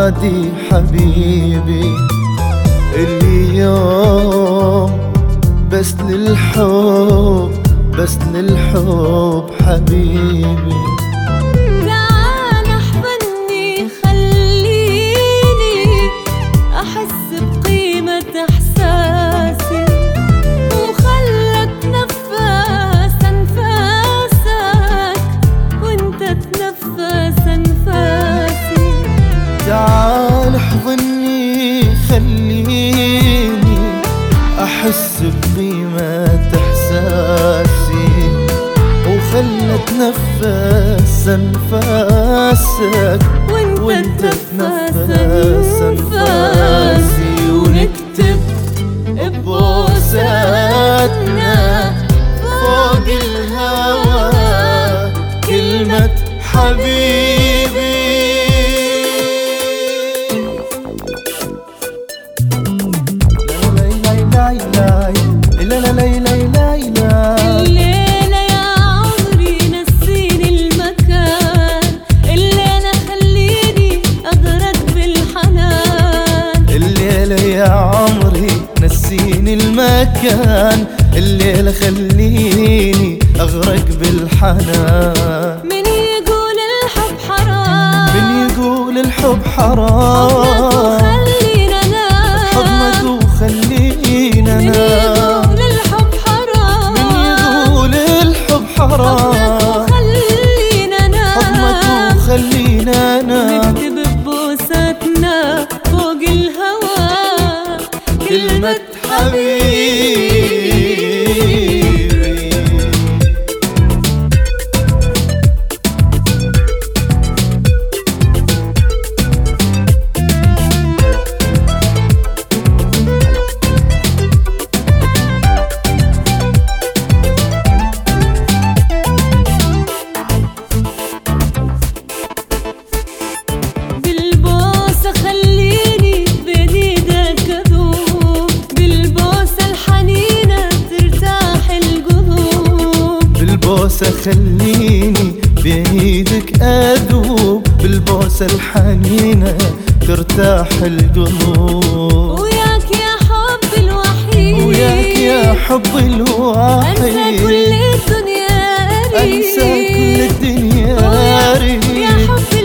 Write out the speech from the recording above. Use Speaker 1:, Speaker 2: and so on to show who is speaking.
Speaker 1: عادي حبيبي، اليوم بس للحب، بس للحب حبيبي.
Speaker 2: تعال احضني خليني احس بقيمة احساسي، وخلك تنفس انفاسك وانت تنفس انفاسي.
Speaker 1: تعال احضني خليني احس بقيمة احساسي، وخلى تنفس انفاسك وانت تنفس انفاسي. ونكتب ببوساتنا فوق الهوى كلمة حبيبي.
Speaker 2: الليلة يا عمري نسيني المكان، الليلة خليني أغرق بالحنان.
Speaker 1: الليلة يا عمري نسيني المكان، الليلة خليني أغرق بالحنان.
Speaker 2: من يقول الحب حرام،
Speaker 1: من يقول الحب حرام،
Speaker 2: حضنك وخلينا
Speaker 1: حضنك وخلينا
Speaker 2: نام. من يقول الحب حرام،
Speaker 1: من يقول الحب حرام، حضنك وخلينا نام.
Speaker 2: نكتب ببوساتنا فوق الهوى
Speaker 1: كلمة حبيبي.
Speaker 2: بالبوسة خليني بين ايدك اذوب، بالبوسة الحنينة ترتاح القلوب.
Speaker 1: بالبوسة خليني بين ايدك اذوب، بالبوسة الحنينة ترتاح القلوب.
Speaker 2: وياك يا حب الوحيد،
Speaker 1: وياك يا حب الوحيد،
Speaker 2: انسى كل الدنيا
Speaker 1: انسى كل الدنيا
Speaker 2: يا حب